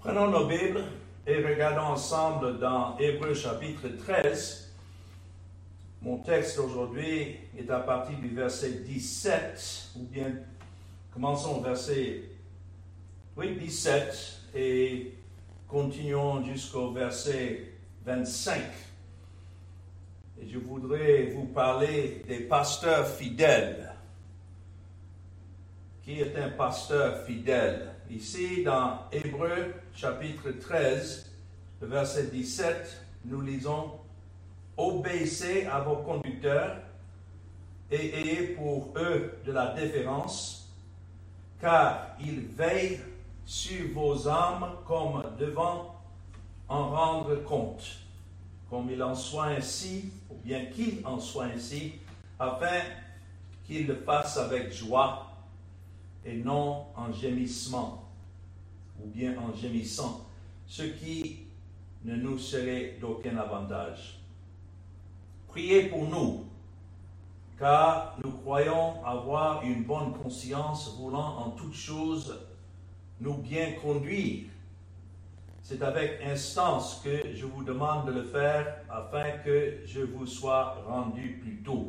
Prenons nos Bibles et regardons ensemble dans Hébreux chapitre 13. Mon texte aujourd'hui est à partir du verset 17, ou bien commençons au verset 17 et continuons jusqu'au verset 25. Et je voudrais vous parler des pasteurs fidèles. Qui est un pasteur fidèle? Ici, dans Hébreux, chapitre 13, le verset 17, nous lisons « Obéissez à vos conducteurs et ayez pour eux de la déférence, car ils veillent sur vos âmes comme devant en rendre compte, comme il en soit ainsi, ou bien qu'il en soit ainsi, afin qu'ils le fassent avec joie, et non en gémissement, ou bien en gémissant, ce qui ne nous serait d'aucun avantage. Priez pour nous, car nous croyons avoir une bonne conscience, voulant en toutes choses nous bien conduire. C'est avec instance que je vous demande de le faire, afin que je vous sois rendu plus tôt.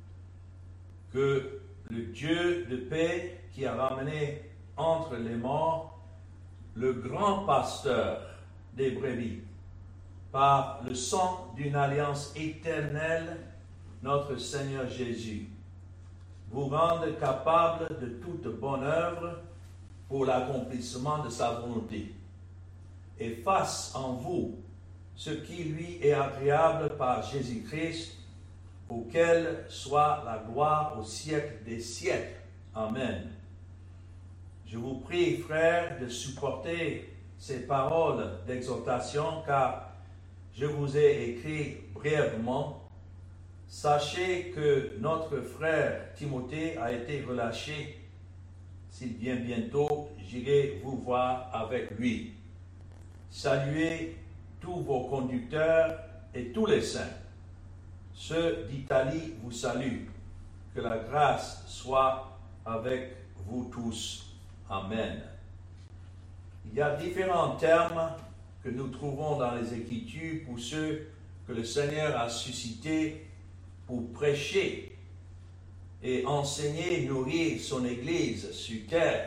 Que le Dieu de paix, qui a ramené entre les morts le grand pasteur des brebis, par le sang d'une alliance éternelle, notre Seigneur Jésus, vous rende capable de toute bonne œuvre pour l'accomplissement de sa volonté, et fasse en vous ce qui lui est agréable par Jésus-Christ, auquel soit la gloire au siècle des siècles. Amen. Je vous prie, frères, de supporter ces paroles d'exhortation, car je vous ai écrit brièvement. Sachez que notre frère Timothée a été relâché. S'il vient bientôt, j'irai vous voir avec lui. Saluez tous vos conducteurs et tous les saints. Ceux d'Italie vous saluent. Que la grâce soit avec vous tous. Amen. Il y a différents termes que nous trouvons dans les Écritures pour ceux que le Seigneur a suscités pour prêcher et enseigner, nourrir son Église sur terre,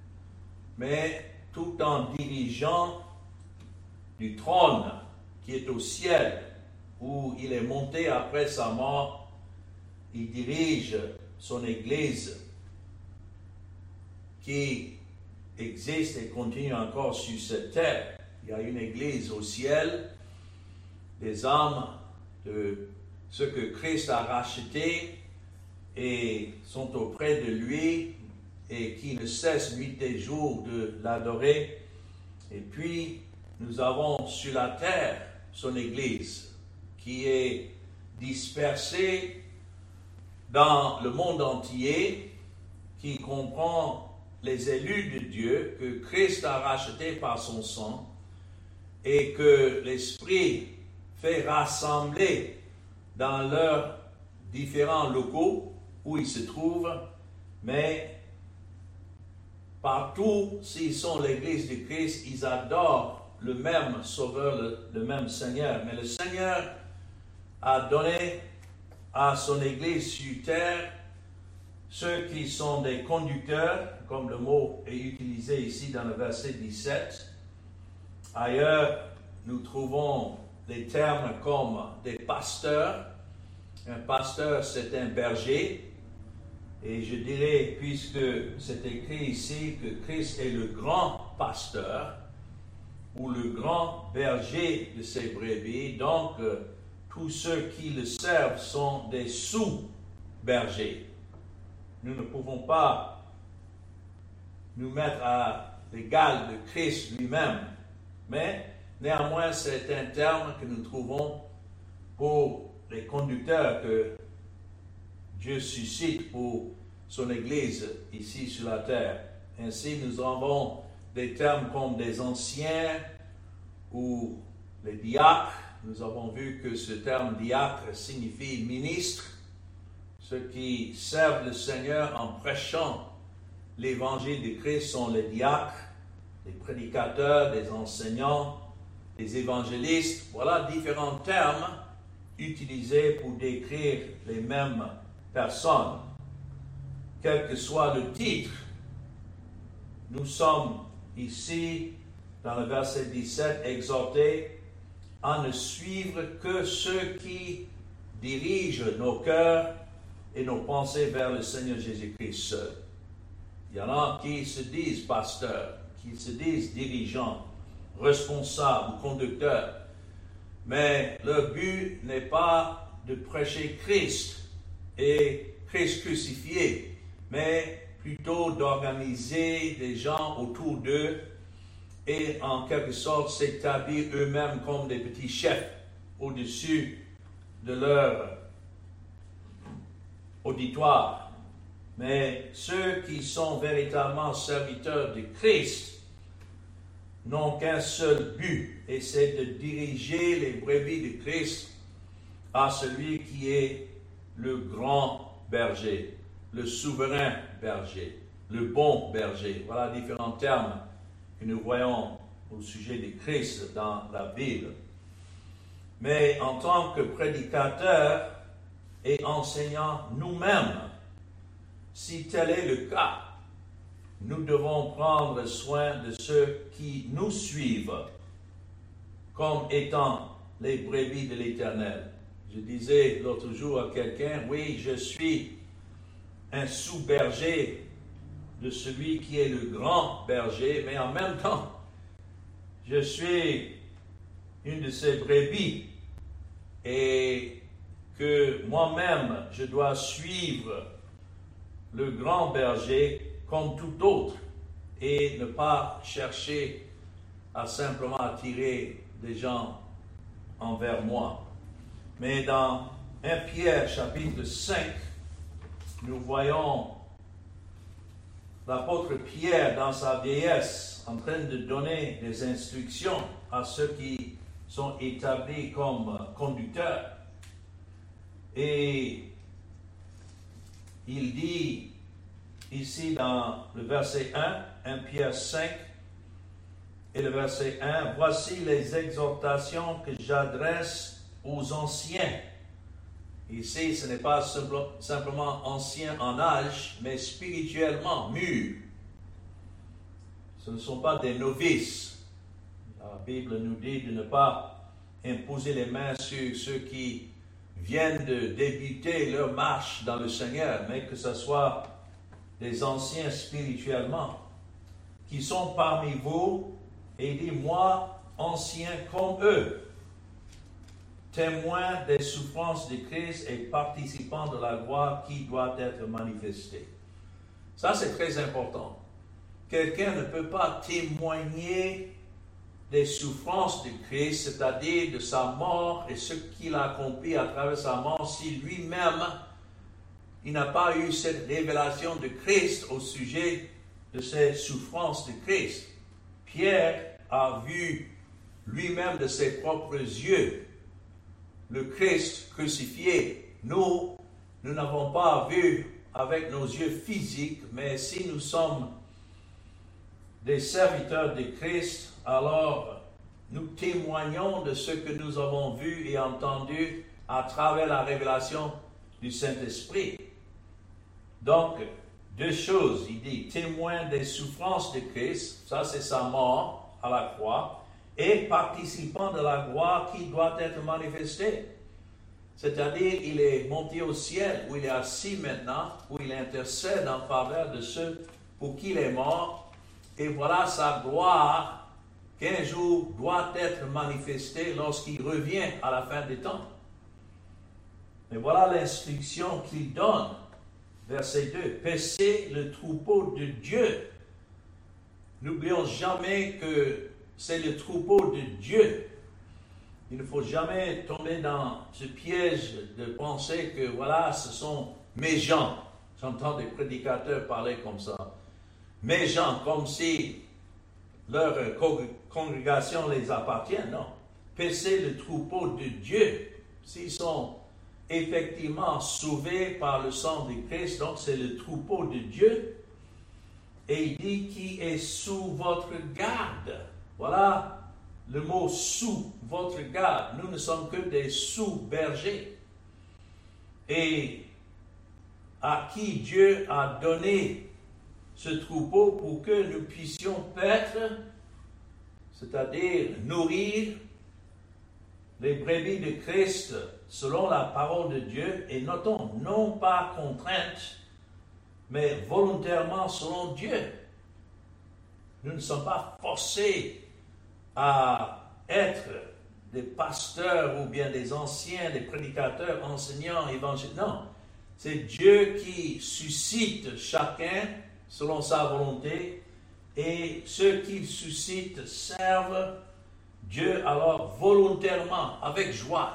mais tout en dirigeant du trône qui est au ciel, où il est monté après sa mort. Il dirige son Église qui existe et continue encore sur cette terre. Il y a une Église au ciel, des âmes de ceux que Christ a rachetés et sont auprès de lui et qui ne cessent nuit et jour de l'adorer. Et puis, nous avons sur la terre son Église qui est dispersée dans le monde entier, qui comprend les élus de Dieu que Christ a rachetés par son sang et que l'Esprit fait rassembler dans leurs différents locaux où ils se trouvent, mais partout, s'ils sont l'Église de Christ, ils adorent le même Sauveur, le même Seigneur. Mais le Seigneur a donné à son Église sur terre ceux qui sont des conducteurs, comme le mot est utilisé ici dans le verset 17. Ailleurs, nous trouvons des termes comme des pasteurs. Un pasteur, c'est un berger. Et je dirais, puisque c'est écrit ici que Christ est le grand pasteur, ou le grand berger de ses brebis, donc tous ceux qui le servent sont des sous-bergers. Nous ne pouvons pas nous mettre à l'égal de Christ lui-même, mais néanmoins c'est un terme que nous trouvons pour les conducteurs que Dieu suscite pour son Église ici sur la terre. Ainsi nous avons des termes comme des anciens ou les diacres. Nous avons vu que ce terme diacre signifie ministre, ceux qui servent le Seigneur en prêchant l'évangile de Christ sont les diacres des prédicateurs, des enseignants, des évangélistes. Voilà différents termes utilisés pour décrire les mêmes personnes. Quel que soit le titre, nous sommes ici, dans le verset 17, exhortés à ne suivre que ceux qui dirigent nos cœurs et nos pensées vers le Seigneur Jésus-Christ seul. Il y en a qui se disent pasteurs, qui se disent dirigeants, responsables, conducteurs, mais leur but n'est pas de prêcher Christ et Christ crucifié, mais plutôt d'organiser des gens autour d'eux et en quelque sorte s'établir eux-mêmes comme des petits chefs au-dessus de leur auditoire. Mais ceux qui sont véritablement serviteurs de Christ n'ont qu'un seul but, et c'est de diriger les brebis de Christ à celui qui est le grand berger, le souverain berger, le bon berger. Voilà différents termes que nous voyons au sujet de Christ dans la Bible. Mais en tant que prédicateurs et enseignants nous-mêmes, si tel est le cas, nous devons prendre soin de ceux qui nous suivent comme étant les brebis de l'Éternel. Je disais l'autre jour à quelqu'un, oui, je suis un sous-berger de celui qui est le grand berger, mais en même temps, je suis une de ces brebis et que moi-même, je dois suivre le grand berger comme tout autre et ne pas chercher à simplement attirer des gens envers moi. Mais dans 1 Pierre chapitre 5, nous voyons l'apôtre Pierre dans sa vieillesse en train de donner des instructions à ceux qui sont établis comme conducteurs. Et il dit ici dans le verset 1 Pierre 5 et le verset 1, « Voici les exhortations que j'adresse aux anciens. » Ici, ce n'est pas simplement anciens en âge, mais spirituellement mûrs. Ce ne sont pas des novices. La Bible nous dit de ne pas imposer les mains sur ceux qui viennent de débuter leur marche dans le Seigneur, mais que ce soit des anciens spirituellement, qui sont parmi vous, et dit, moi, ancien comme eux, témoin des souffrances de Christ et participant de la gloire qui doit être manifestée. Ça, c'est très important. Quelqu'un ne peut pas témoigner des souffrances de Christ, c'est-à-dire de sa mort et ce qu'il a accompli à travers sa mort, si lui-même, il n'a pas eu cette révélation de Christ au sujet de ces souffrances de Christ. Pierre a vu lui-même de ses propres yeux le Christ crucifié. Nous n'avons pas vu avec nos yeux physiques, mais si nous sommes des serviteurs de Christ, alors nous témoignons de ce que nous avons vu et entendu à travers la révélation du Saint-Esprit. Donc, deux choses, il dit, témoin des souffrances de Christ, ça c'est sa mort à la croix, et participant de la gloire qui doit être manifestée. C'est-à-dire, il est monté au ciel, où il est assis maintenant, où il intercède en faveur de ceux pour qui il est mort, et voilà sa gloire qui un jour doit être manifestée lorsqu'il revient à la fin des temps. Mais voilà l'instruction qu'il donne. Verset 2, « Paissez le troupeau de Dieu. » N'oublions jamais que c'est le troupeau de Dieu. Il ne faut jamais tomber dans ce piège de penser que, voilà, ce sont mes gens. J'entends des prédicateurs parler comme ça. Mes gens, comme si leur congrégation les appartient. Non. Paissez le troupeau de Dieu. S'ils sont effectivement sauvés par le sang de Christ, donc c'est le troupeau de Dieu. et il dit qui est sous votre garde. Voilà le mot sous votre garde. Nous ne sommes que des sous-bergers. Et à qui Dieu a donné ce troupeau pour que nous puissions paître, c'est-à-dire nourrir les brebis de Christ selon la parole de Dieu, et notons, non pas contrainte, mais volontairement selon Dieu. Nous ne sommes pas forcés à être des pasteurs ou bien des anciens, des prédicateurs, enseignants, évangélistes. Non, c'est Dieu qui suscite chacun selon sa volonté, et ceux qu'il suscite servent Dieu alors volontairement, avec joie.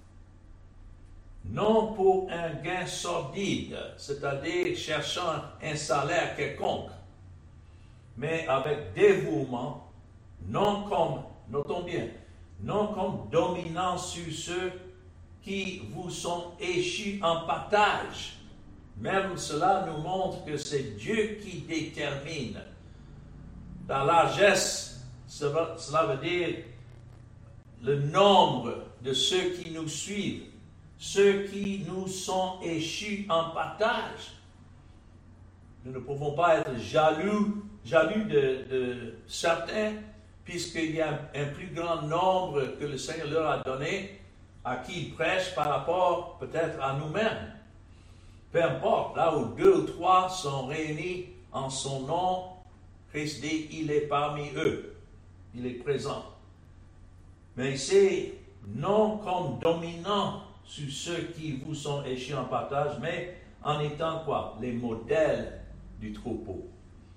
Non pour un gain sordide, c'est-à-dire cherchant un salaire quelconque, mais avec dévouement, non comme, notons bien, non comme dominant sur ceux qui vous sont échus en partage. Même cela nous montre que c'est Dieu qui détermine la largesse. Cela veut dire le nombre de ceux qui nous suivent, ceux qui nous sont échus en partage. Nous ne pouvons pas être jaloux de certains, puisqu'il y a un plus grand nombre que le Seigneur leur a donné, à qui ils prêchent par rapport peut-être à nous-mêmes. Peu importe, là où 2 ou 3 sont réunis en son nom, Christ dit, il est parmi eux, il est présent. Mais ici, non comme dominant sur ceux qui vous sont échus en partage, mais en étant quoi? Les modèles du troupeau.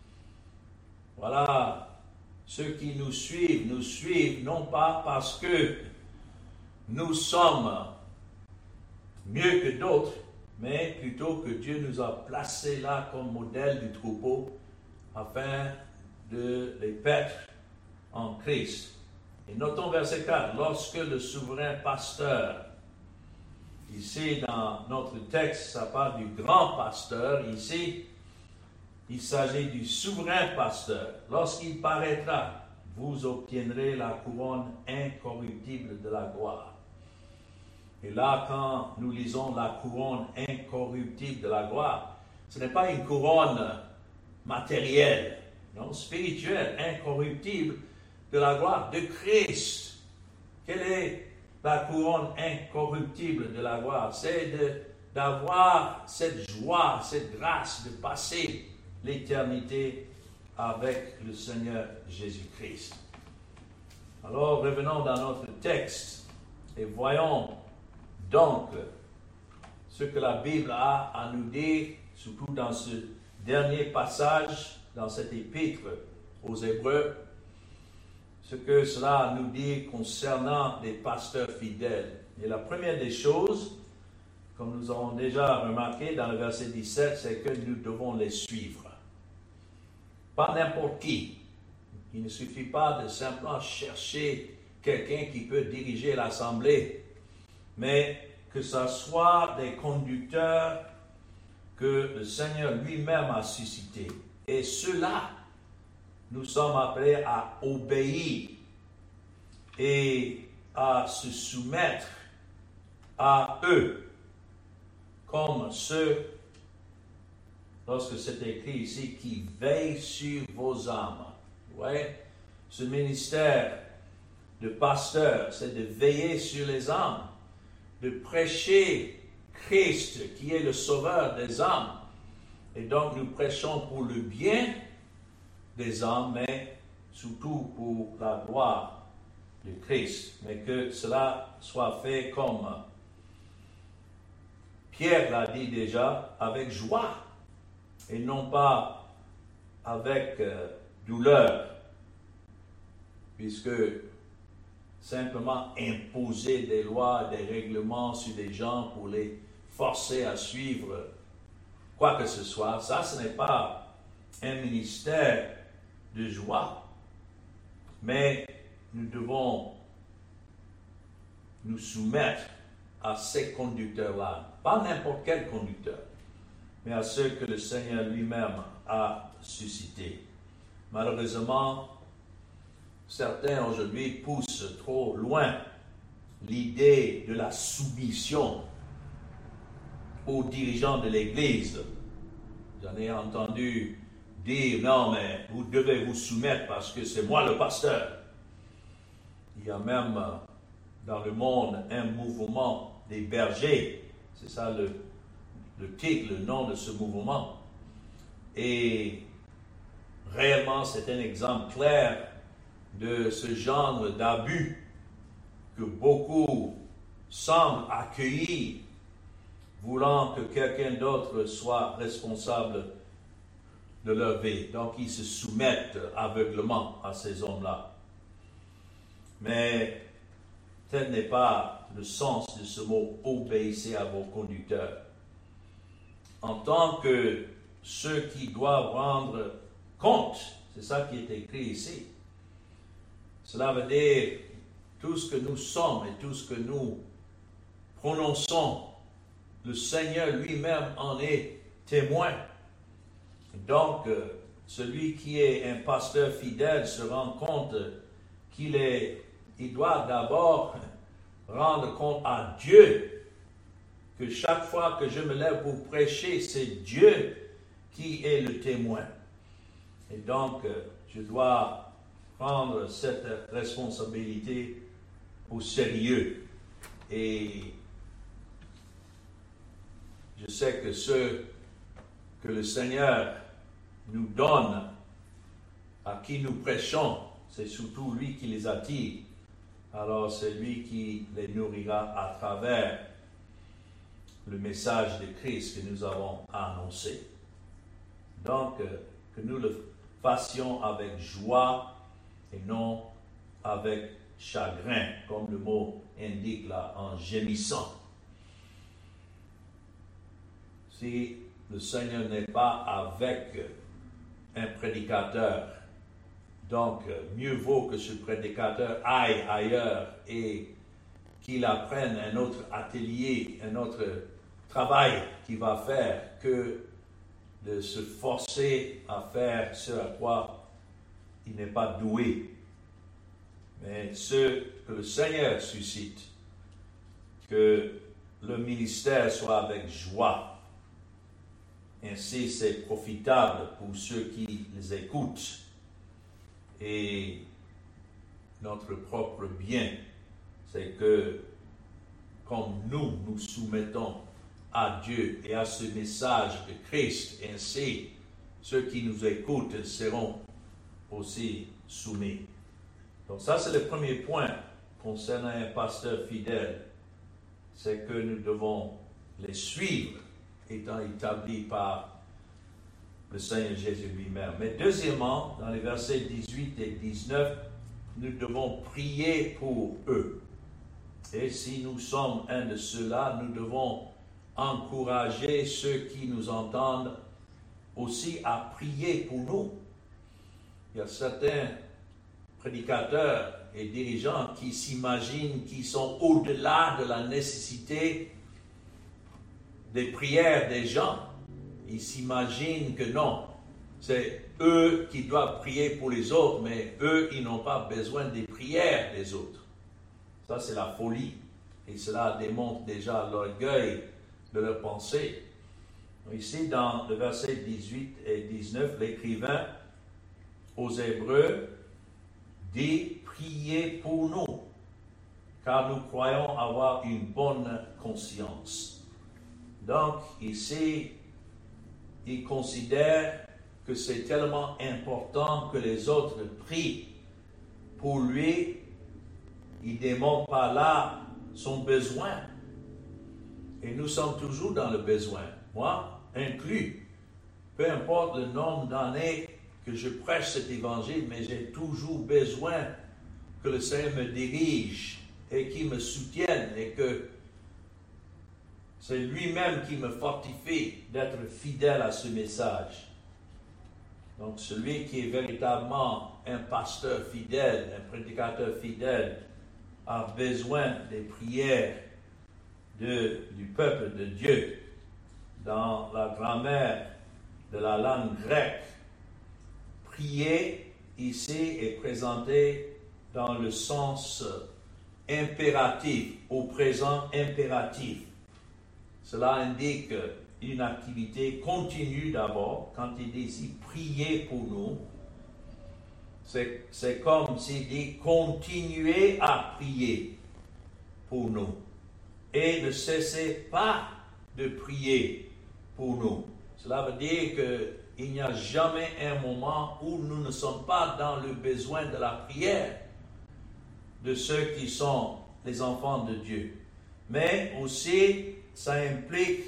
Voilà, ceux qui nous suivent non pas parce que nous sommes mieux que d'autres, mais plutôt que Dieu nous a placés là comme modèle du troupeau afin de les paître en Christ. Et notons verset 4, lorsque le souverain pasteur, ici dans notre texte, ça parle du grand pasteur, ici, il s'agit du souverain pasteur. Lorsqu'il paraîtra, vous obtiendrez la couronne incorruptible de la gloire. Et là, quand nous lisons la couronne incorruptible de la gloire, ce n'est pas une couronne matérielle, non, spirituelle, incorruptible de la gloire de Christ. Quelle est la couronne incorruptible de la gloire? C'est d'avoir cette joie, cette grâce de passer l'éternité avec le Seigneur Jésus-Christ. Alors, revenons dans notre texte et voyons donc ce que la Bible a à nous dire, surtout dans ce dernier passage, dans cette épître aux Hébreux, ce que cela nous dit concernant les pasteurs fidèles. Et la première des choses, comme nous avons déjà remarqué dans le verset 17, c'est que nous devons les suivre. Pas n'importe qui. Il ne suffit pas de simplement chercher quelqu'un qui peut diriger l'assemblée, mais que ce soit des conducteurs que le Seigneur lui-même a suscités. Et ceux-là, nous sommes appelés à obéir et à se soumettre à eux, comme ceux, lorsque c'est écrit ici, qui veillent sur vos âmes. Ouais, ce ministère de pasteur, c'est de veiller sur les âmes, de prêcher Christ qui est le sauveur des âmes. Et donc nous prêchons pour le bien des âmes, mais surtout pour la gloire de Christ. Mais que cela soit fait comme Pierre l'a dit déjà, avec joie, et non pas avec douleur, puisque simplement imposer des lois, des règlements sur des gens pour les forcer à suivre quoi que ce soit, ça ce n'est pas un ministère de joie. Mais nous devons nous soumettre à ces conducteurs-là, pas n'importe quel conducteur, mais à ceux que le Seigneur lui-même a suscités. Malheureusement, certains aujourd'hui poussent trop loin l'idée de la soumission aux dirigeants de l'Église. J'en ai entendu dire, non, mais vous devez vous soumettre parce que c'est moi le pasteur. Il y a même dans le monde un mouvement des bergers. C'est ça le titre, le nom de ce mouvement. Et réellement, c'est un exemple clair de ce genre d'abus que beaucoup semblent accueillir, voulant que quelqu'un d'autre soit responsable de leur vie. Donc, ils se soumettent aveuglement à ces hommes-là. Mais tel n'est pas le sens de ce mot « obéissez à vos conducteurs ». En tant que ceux qui doivent rendre compte, c'est ça qui est écrit ici. Cela veut dire tout ce que nous sommes et tout ce que nous prononçons, le Seigneur lui-même en est témoin. Donc, celui qui est un pasteur fidèle se rend compte qu'il doit d'abord rendre compte à Dieu que chaque fois que je me lève pour prêcher, c'est Dieu qui est le témoin. Et donc, je dois prendre cette responsabilité au sérieux. Et je sais que ceux que le Seigneur nous donne, à qui nous prêchons, c'est surtout lui qui les attire. Alors c'est lui qui les nourrira à travers le message de Christ que nous avons annoncé. Donc, que nous le fassions avec joie et non avec chagrin, comme le mot indique là, en gémissant. Si le Seigneur n'est pas avec un prédicateur, donc mieux vaut que ce prédicateur aille ailleurs et qu'il apprenne un autre atelier, un autre travail qu'il va faire que de se forcer à faire ce à quoi il n'est pas doué. Mais ce que le Seigneur suscite, que le ministère soit avec joie. Ainsi, c'est profitable pour ceux qui les écoutent. Et notre propre bien, c'est que comme nous soumettons à Dieu et à ce message de Christ, ainsi ceux qui nous écoutent seront aussi soumis. Donc ça, c'est le premier point concernant un pasteur fidèle, c'est que nous devons les suivre étant établis par le Seigneur Jésus lui-même. Mais deuxièmement, dans les versets 18 et 19, nous devons prier pour eux. Et si nous sommes un de ceux-là, nous devons encourager ceux qui nous entendent aussi à prier pour nous. Il y a certains prédicateurs et dirigeants qui s'imaginent qu'ils sont au-delà de la nécessité des prières des gens. Ils s'imaginent que non, c'est eux qui doivent prier pour les autres, mais eux, ils n'ont pas besoin des prières des autres. Ça, c'est la folie. Et cela démontre déjà l'orgueil de leur pensée. Ici, dans le verset 18 et 19, l'écrivain aux Hébreux dit « Priez pour nous, car nous croyons avoir une bonne conscience. » Donc, ici, il considère que c'est tellement important que les autres prient pour lui. Il ne démontre pas là son besoin. Et nous sommes toujours dans le besoin, moi inclus. Peu importe le nombre d'années que je prêche cet évangile, mais j'ai toujours besoin que le Seigneur me dirige et qu'il me soutienne et que c'est lui-même qui me fortifie d'être fidèle à ce message. Donc celui qui est véritablement un pasteur fidèle, un prédicateur fidèle, a besoin des prières du peuple de Dieu. dans la grammaire de la langue grecque, prier ici est présenté dans le sens impératif, au présent impératif. Cela indique une activité continue d'abord. Quand il dit ici prier pour nous, c'est comme s'il dit continuez à prier pour nous et ne cessez pas de prier pour nous. Cela veut dire qu'il n'y a jamais un moment où nous ne sommes pas dans le besoin de la prière de ceux qui sont les enfants de Dieu. Mais aussi, ça implique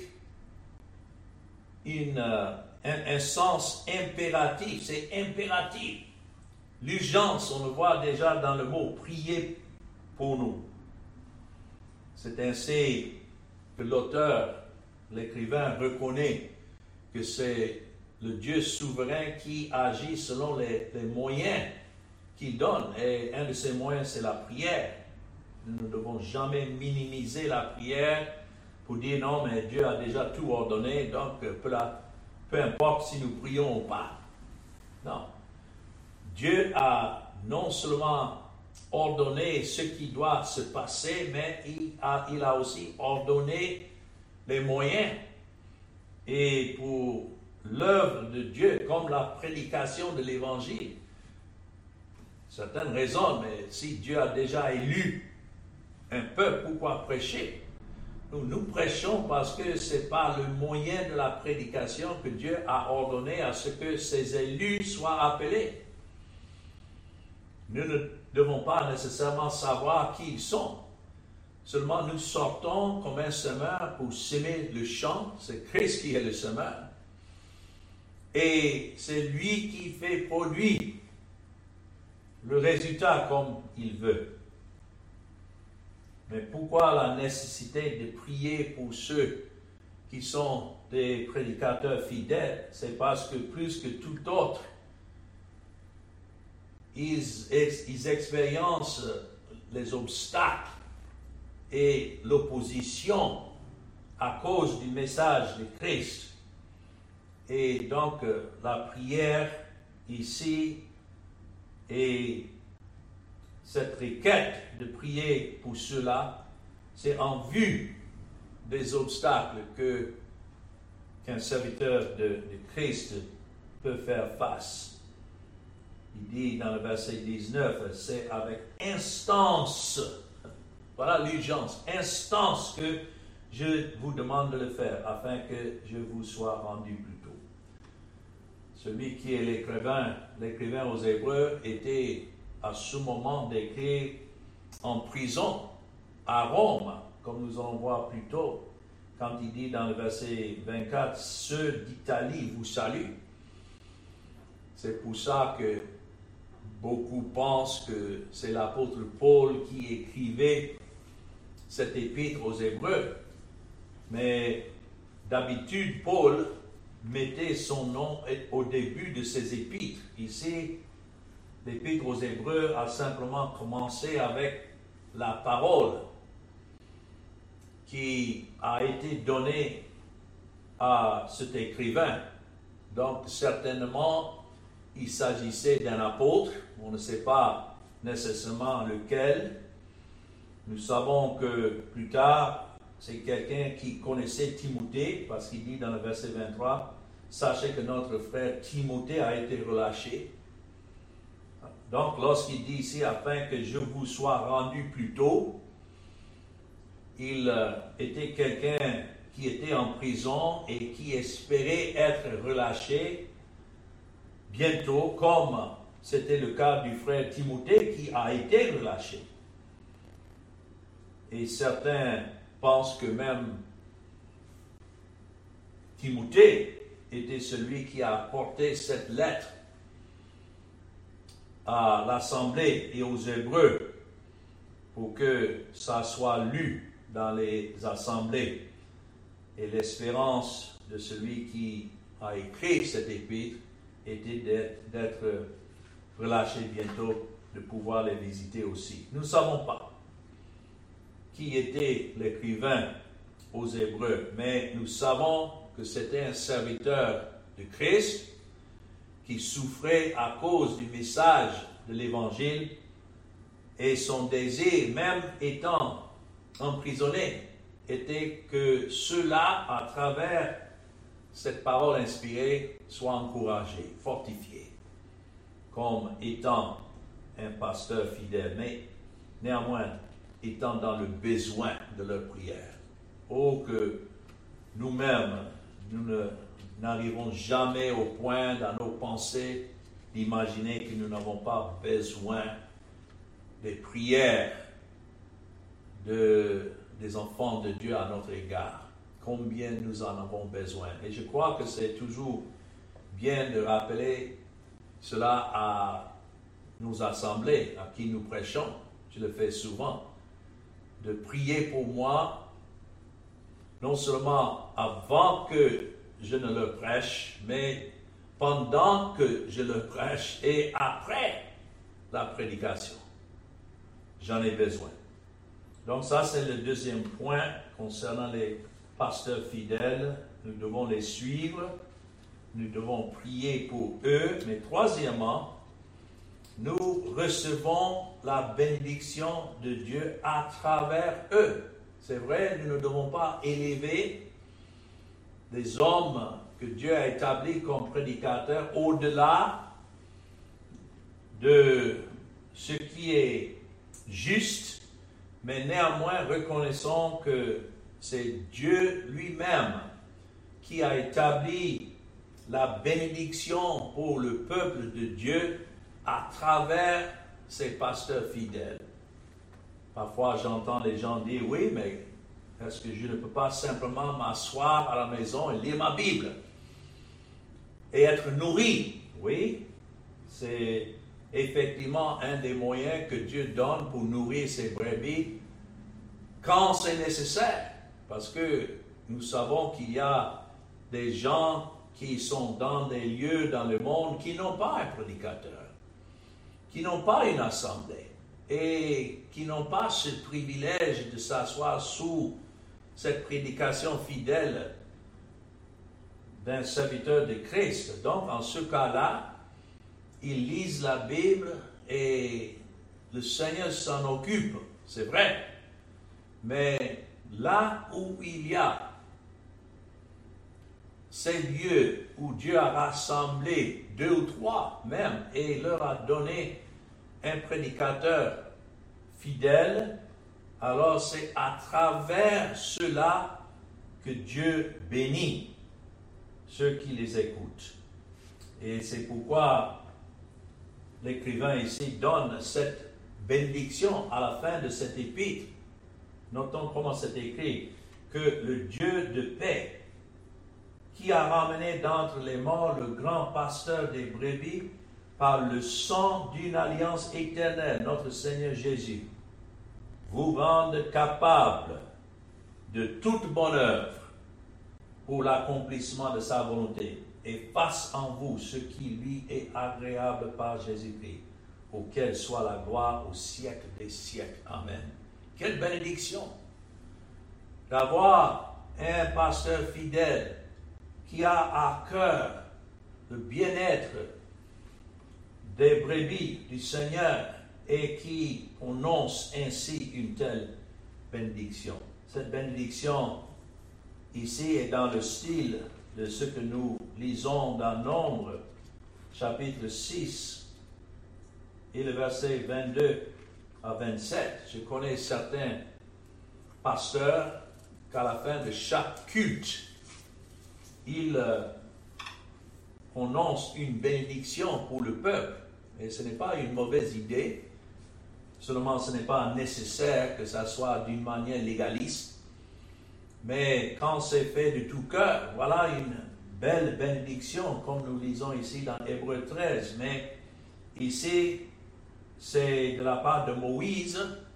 un sens impératif. C'est impératif. L'urgence, on le voit déjà dans le mot « prier pour nous ». C'est ainsi que l'auteur, l'écrivain, reconnaît que c'est le Dieu souverain qui agit selon les moyens qu'il donne. Et un de ces moyens, c'est la prière. Nous ne devons jamais minimiser la prière pour dire non, mais Dieu a déjà tout ordonné, donc peu importe si nous prions ou pas. Non. Dieu a non seulement ordonné ce qui doit se passer, mais il a aussi ordonné les moyens. Et pour l'œuvre de Dieu, comme la prédication de l'Évangile, certaines raisons, mais si Dieu a déjà élu un peuple, pourquoi prêcher? Nous prêchons parce que c'est par le moyen de la prédication que Dieu a ordonné à ce que ses élus soient appelés. Nous ne devons pas nécessairement savoir qui ils sont. Seulement nous sortons comme un semeur pour semer le champ. C'est Christ qui est le semeur. Et c'est lui qui fait produire le résultat comme il veut. Mais pourquoi la nécessité de prier pour ceux qui sont des prédicateurs fidèles? C'est parce que plus que tout autre, ils expériencent les obstacles et l'opposition à cause du message de Christ. Et donc, la prière ici et cette requête de prier pour cela, c'est en vue des obstacles qu'un serviteur de Christ peut faire face. Il dit dans le verset 19, c'est avec instance, voilà l'urgence, instance que je vous demande de le faire, afin que je vous sois rendu plus tôt. Celui qui est l'écrivain aux Hébreux était à ce moment d'écrire en prison à Rome, comme nous allons voir plus tôt, quand il dit dans le verset 24, « Ceux d'Italie vous saluent ». C'est pour ça que beaucoup pensent que c'est l'apôtre Paul qui écrivait cette épître aux Hébreux. Mais d'habitude, Paul mettait son nom au début de ses épîtres. Ici, l'épître aux Hébreux a simplement commencé avec la parole qui a été donnée à cet écrivain. Donc, certainement, il s'agissait d'un apôtre. On ne sait pas nécessairement lequel. Nous savons que plus tard, c'est quelqu'un qui connaissait Timothée, parce qu'il dit dans le verset 23, « Sachez que notre frère Timothée a été relâché. » Donc, lorsqu'il dit ici, « Afin que je vous sois rendu plus tôt », il était quelqu'un qui était en prison et qui espérait être relâché bientôt, comme c'était le cas du frère Timothée qui a été relâché. Et certains pensent que même Timothée était celui qui a apporté cette lettre à l'Assemblée et aux Hébreux pour que ça soit lu dans les assemblées. Et l'espérance de celui qui a écrit cette épître était d'être relâché bientôt, de pouvoir les visiter aussi. Nous ne savons pas qui était l'écrivain aux Hébreux, mais nous savons que c'était un serviteur de Christ qui souffrait à cause du message de l'Évangile, et son désir, même étant emprisonné, était que ceux-là, à travers cette parole inspirée, soient encouragés, fortifiés, comme étant un pasteur fidèle, mais néanmoins étant dans le besoin de leur prière. Oh, que nous-mêmes, nous n'arrivons jamais au point dans nos pensées d'imaginer que nous n'avons pas besoin des prières des enfants de Dieu à notre égard. Combien nous en avons besoin. Et je crois que c'est toujours bien de rappeler cela à nos assemblées, à qui nous prêchons. Je le fais souvent. De prier pour moi, non seulement avant que je ne le prêche, mais pendant que je le prêche et après la prédication. J'en ai besoin. Donc ça, c'est le deuxième point concernant les pasteurs fidèles. Nous devons les suivre. Nous devons prier pour eux. Mais troisièmement, nous recevons la bénédiction de Dieu à travers eux. C'est vrai, nous ne devons pas élever des hommes que Dieu a établis comme prédicateurs au-delà de ce qui est juste, mais néanmoins reconnaissons que c'est Dieu lui-même qui a établi la bénédiction pour le peuple de Dieu à travers ses pasteurs fidèles. Parfois j'entends les gens dire, oui, mais est-ce que je ne peux pas simplement m'asseoir à la maison et lire ma Bible et être nourri? Oui, c'est effectivement un des moyens que Dieu donne pour nourrir ses brebis quand c'est nécessaire. Parce que nous savons qu'il y a des gens qui sont dans des lieux dans le monde qui n'ont pas un prédicateur, qui n'ont pas une assemblée et qui n'ont pas ce privilège de s'asseoir sous cette prédication fidèle d'un serviteur de Christ. Donc, en ce cas-là, ils lisent la Bible et le Seigneur s'en occupe, c'est vrai. Mais là où il y a ces lieux où Dieu a rassemblé 2 ou 3 même et leur a donné un prédicateur fidèle, alors c'est à travers cela que Dieu bénit ceux qui les écoutent. Et c'est pourquoi l'écrivain ici donne cette bénédiction à la fin de cet épître. Notons comment c'est écrit, que le Dieu de paix, qui a ramené d'entre les morts le grand pasteur des brebis par le sang d'une alliance éternelle, notre Seigneur Jésus, vous rende capable de toute bonne œuvre pour l'accomplissement de sa volonté, et fasse en vous ce qui lui est agréable par Jésus-Christ, auquel soit la gloire au siècle des siècles. Amen. Quelle bénédiction d'avoir un pasteur fidèle qui a à cœur le bien-être des brebis du Seigneur et qui prononce ainsi une telle bénédiction. Cette bénédiction ici est dans le style de ce que nous lisons dans Nombre, chapitre 6, et le verset 22 à 27. Je connais certains pasteurs qu'à la fin de chaque culte, ils prononcent une bénédiction pour le peuple. Et ce n'est pas une mauvaise idée, seulement ce n'est pas nécessaire que ça soit d'une manière légaliste. Mais quand c'est fait de tout cœur, voilà une belle bénédiction, comme nous lisons ici dans Hébreux 13. Mais ici, c'est de la part de Moïse,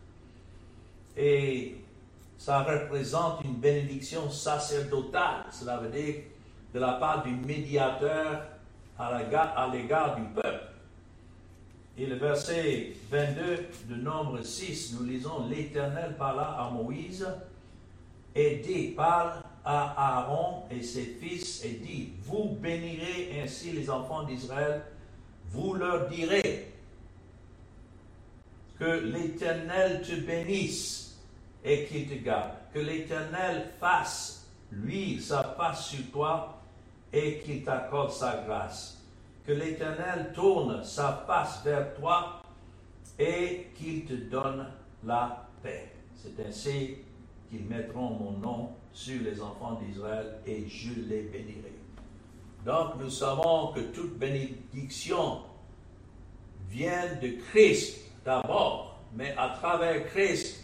et ça représente une bénédiction sacerdotale. Cela veut dire de la part du médiateur à l'égard du peuple. Et le verset 22 de Nombre 6, nous lisons, « L'Éternel parla à Moïse et dit, parle à Aaron et ses fils et dit, vous bénirez ainsi les enfants d'Israël, vous leur direz que l'Éternel te bénisse et qu'il te garde, que l'Éternel fasse, lui, sa face sur toi et qu'il t'accorde sa grâce, que l'Éternel tourne sa face vers toi et qu'il te donne la paix. C'est ainsi qu'ils mettront mon nom sur les enfants d'Israël et je les bénirai. Donc nous savons que toute bénédiction vient de Christ d'abord, mais à travers Christ,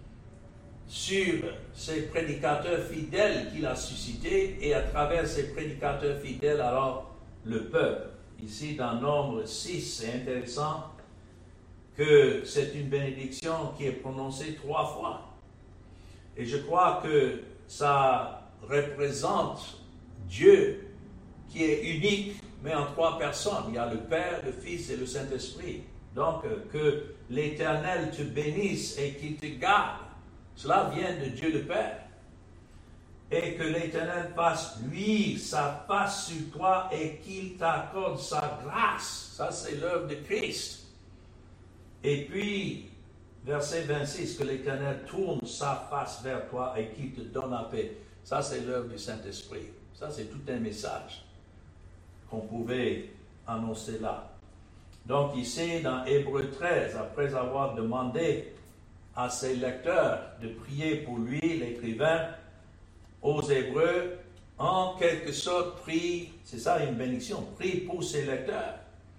sur ces prédicateurs fidèles qu'il a suscités, et à travers ces prédicateurs fidèles, alors le peuple. Ici dans Nombre 6, c'est intéressant que c'est une bénédiction qui est prononcée 3 fois. Et je crois que ça représente Dieu qui est unique, mais en 3 personnes. Il y a le Père, le Fils et le Saint-Esprit. Donc, que l'Éternel te bénisse et qu'il te garde, cela vient de Dieu le Père. Et que l'Éternel fasse, lui, sa face sur toi et qu'il t'accorde sa grâce. Ça, c'est l'œuvre de Christ. Et puis, verset 26, que l'Éternel tourne sa face vers toi et qu'il te donne la paix. Ça, c'est l'œuvre du Saint-Esprit. Ça, c'est tout un message qu'on pouvait annoncer là. Donc ici, dans Hébreux 13, après avoir demandé à ses lecteurs de prier pour lui, l'écrivain aux Hébreux, en quelque sorte, prie, c'est ça une bénédiction, prie pour ses lecteurs.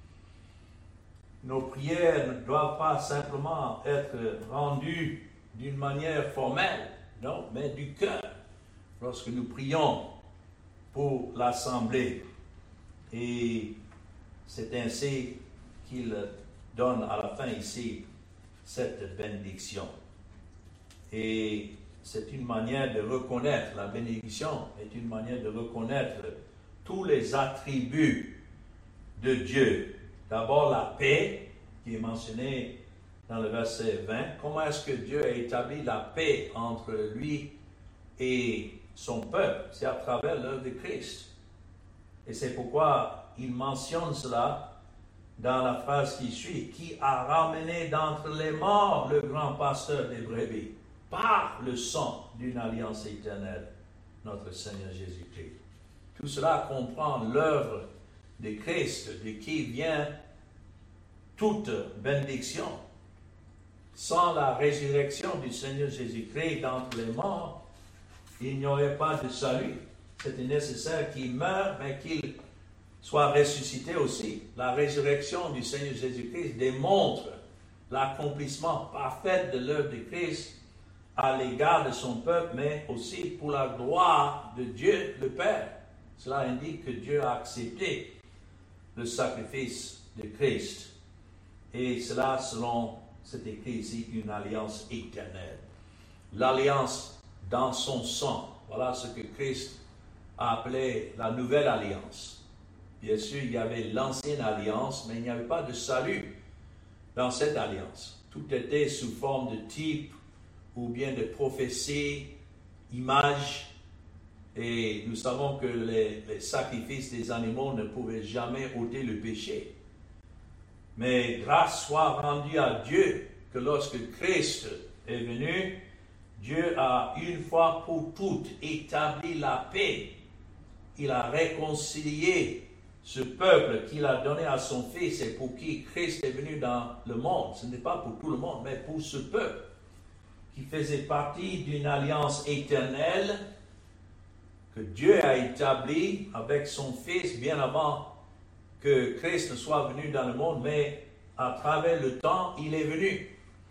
Nos prières ne doivent pas simplement être rendues d'une manière formelle, non, mais du cœur, lorsque nous prions pour l'assemblée. Et c'est ainsi qu'il donne à la fin ici cette bénédiction. Et c'est une manière de reconnaître, la bénédiction est une manière de reconnaître tous les attributs de Dieu. D'abord la paix, qui est mentionnée dans le verset 20. Comment est-ce que Dieu a établi la paix entre lui et son peuple? C'est à travers l'œuvre de Christ. Et c'est pourquoi il mentionne cela dans la phrase qui suit, qui a ramené d'entre les morts le grand pasteur des brebis, par le sang d'une alliance éternelle, notre Seigneur Jésus-Christ. Tout cela comprend l'œuvre de Christ, de qui vient toute bénédiction. Sans la résurrection du Seigneur Jésus-Christ d'entre les morts, il n'y aurait pas de salut. C'était nécessaire qu'il meure, mais qu'il soit ressuscité aussi. La résurrection du Seigneur Jésus-Christ démontre l'accomplissement parfait de l'œuvre de Christ à l'égard de son peuple, mais aussi pour la gloire de Dieu le Père. Cela indique que Dieu a accepté le sacrifice de Christ. Et cela, selon, c'est écrit ici, une alliance éternelle. L'alliance dans son sang. Voilà ce que Christ a appelé la nouvelle alliance. Bien sûr, il y avait l'ancienne alliance, mais il n'y avait pas de salut dans cette alliance. Tout était sous forme de type ou bien de prophétie, image. Et nous savons que les sacrifices des animaux ne pouvaient jamais ôter le péché. Mais grâce soit rendue à Dieu que lorsque Christ est venu, Dieu a une fois pour toutes établi la paix. Il a réconcilié ce peuple qu'il a donné à son Fils et pour qui Christ est venu dans le monde. Ce n'est pas pour tout le monde, mais pour ce peuple qui faisait partie d'une alliance éternelle que Dieu a établie avec son Fils bien avant que Christ ne soit venu dans le monde, mais à travers le temps, il est venu.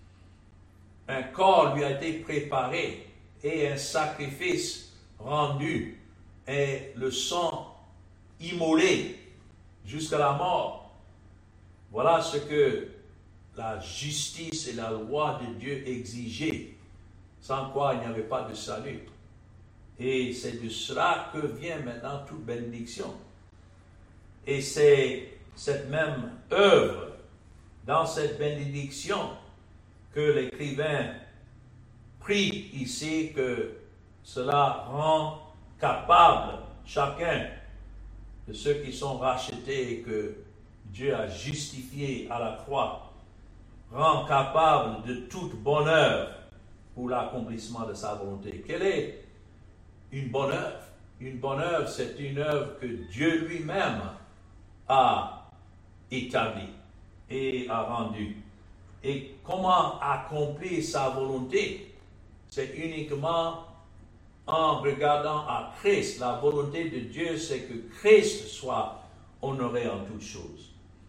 Un corps lui a été préparé et un sacrifice rendu et le sang immolé jusqu'à la mort. Voilà ce que la justice et la loi de Dieu exigeaient, sans quoi il n'y avait pas de salut. Et c'est de cela que vient maintenant toute bénédiction. Et c'est cette même œuvre, dans cette bénédiction, que l'écrivain prie ici que cela rend capable chacun de ceux qui sont rachetés et que Dieu a justifiés à la croix, rend capable de toute bonne œuvre pour l'accomplissement de sa volonté. Quelle est une bonne œuvre? Une bonne œuvre, c'est une œuvre que Dieu lui-même a établie et a rendue. Et comment accomplir sa volonté? C'est uniquement en regardant à Christ. La volonté de Dieu, c'est que Christ soit honoré en toutes choses.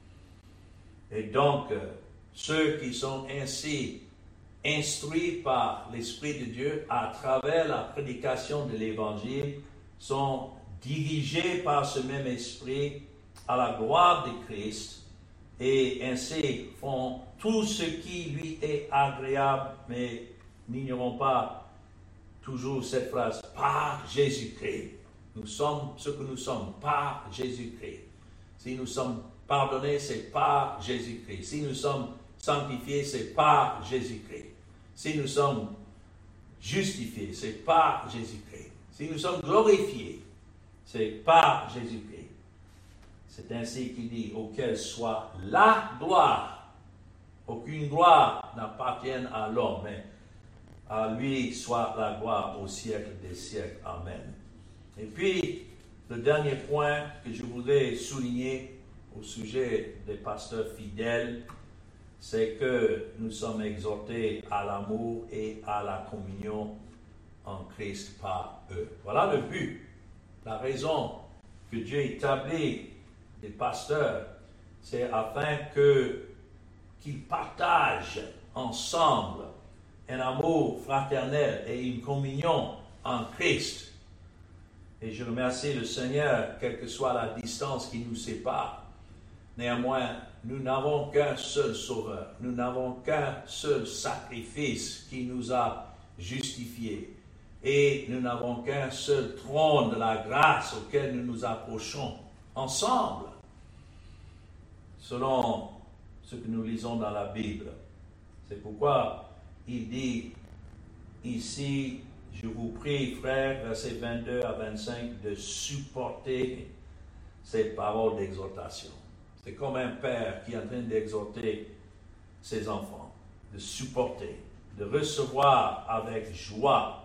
Et donc, ceux qui sont ainsi instruits par l'Esprit de Dieu à travers la prédication de l'Évangile sont dirigés par ce même Esprit à la gloire de Christ et ainsi font tout ce qui lui est agréable, mais n'ignorons pas toujours cette phrase, par Jésus-Christ. Nous sommes ce que nous sommes par Jésus-Christ. Si nous sommes pardonnés, c'est par Jésus-Christ. Si nous sommes sanctifiés, c'est par Jésus-Christ. Si nous sommes justifiés, c'est par Jésus-Christ. Si nous sommes glorifiés, c'est par Jésus-Christ. C'est ainsi qu'il dit, auquel soit la gloire. Aucune gloire n'appartient à l'homme, mais à lui soit la gloire au siècle des siècles. Amen. Et puis, le dernier point que je voudrais souligner au sujet des pasteurs fidèles, c'est que nous sommes exhortés à l'amour et à la communion en Christ par eux. Voilà le but, la raison que Dieu établit des pasteurs, c'est afin qu'ils partagent ensemble un amour fraternel et une communion en Christ. Et je remercie le Seigneur, quelle que soit la distance qui nous sépare. Néanmoins, nous n'avons qu'un seul sauveur. Nous n'avons qu'un seul sacrifice qui nous a justifiés. Et nous n'avons qu'un seul trône de la grâce auquel nous nous approchons ensemble, selon ce que nous lisons dans la Bible. C'est pourquoi il dit ici, je vous prie, frères, versets 22 à 25, de supporter ces paroles d'exhortation. C'est comme un père qui est en train d'exhorter ses enfants, de supporter, de recevoir avec joie.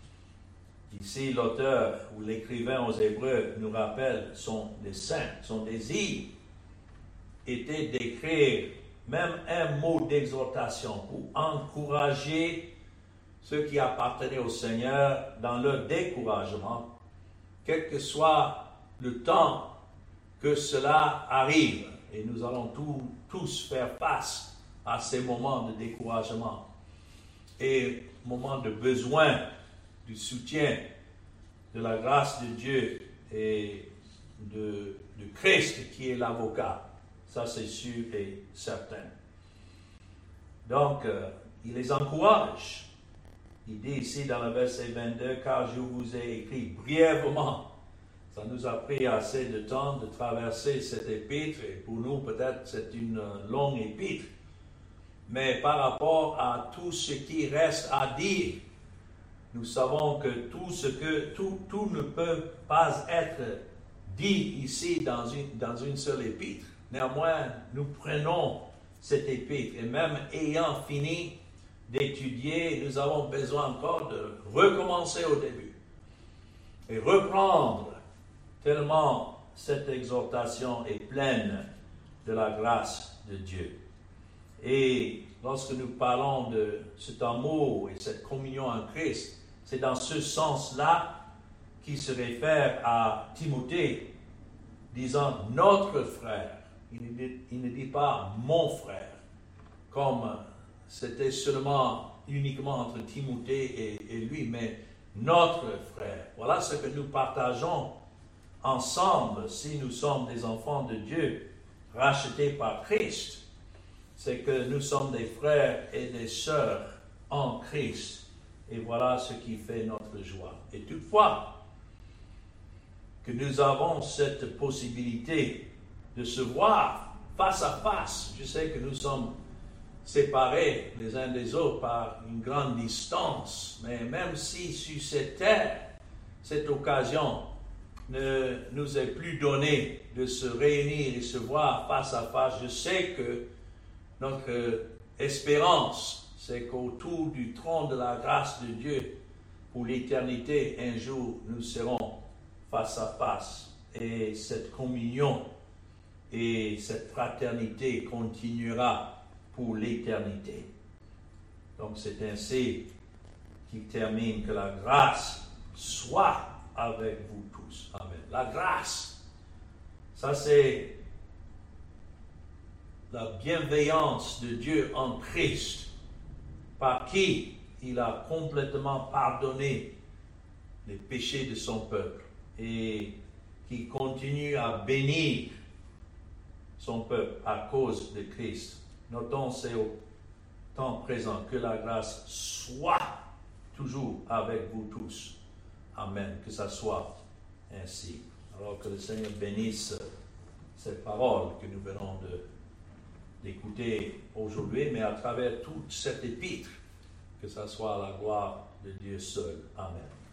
Ici, l'auteur ou l'écrivain aux Hébreux nous rappelle son dessein, son désir était d'écrire même un mot d'exhortation pour encourager ceux qui appartenaient au Seigneur dans leur découragement, quel que soit le temps que cela arrive. Et nous allons tous faire face à ces moments de découragement et moments de besoin du soutien de la grâce de Dieu et de Christ qui est l'avocat. Ça, c'est sûr et certain. Donc, il les encourage. Il dit ici dans le verset 22, « Car je vous ai écrit brièvement. » Ça nous a pris assez de temps de traverser cette épître, et pour nous, peut-être, c'est une longue épître. Mais par rapport à tout ce qui reste à dire, nous savons que tout ne peut pas être dit ici dans une seule épître. Néanmoins, nous prenons cette épître et même ayant fini d'étudier, nous avons besoin encore de recommencer au début et reprendre tellement cette exhortation est pleine de la grâce de Dieu. Et lorsque nous parlons de cet amour et cette communion en Christ, c'est dans ce sens-là qu'il se réfère à Timothée, disant « notre frère ». Il ne dit pas « mon frère », comme c'était uniquement entre Timothée et lui, mais « notre frère ». Voilà ce que nous partageons ensemble si nous sommes des enfants de Dieu, rachetés par Christ. C'est que nous sommes des frères et des sœurs en Christ. Et voilà ce qui fait notre joie. Et toutefois, que nous avons cette possibilité de se voir face à face. Je sais que nous sommes séparés les uns des autres par une grande distance. Mais même si sur cette terre, cette occasion ne nous est plus donnée de se réunir et se voir face à face, je sais que notre espérance, c'est qu'autour du trône de la grâce de Dieu, pour l'éternité, un jour, nous serons face à face. Et cette communion et cette fraternité continuera pour l'éternité. Donc c'est ainsi qu'il termine, que la grâce soit avec vous tous. Amen. La grâce, ça c'est la bienveillance de Dieu en Christ, par qui il a complètement pardonné les péchés de son peuple et qui continue à bénir son peuple à cause de Christ. Notons, c'est au temps présent, que la grâce soit toujours avec vous tous. Amen. Que ça soit ainsi. Alors que le Seigneur bénisse ces paroles que nous venons d'écouter aujourd'hui, mais à travers toute cette épître, que ça soit à la gloire de Dieu seul. Amen.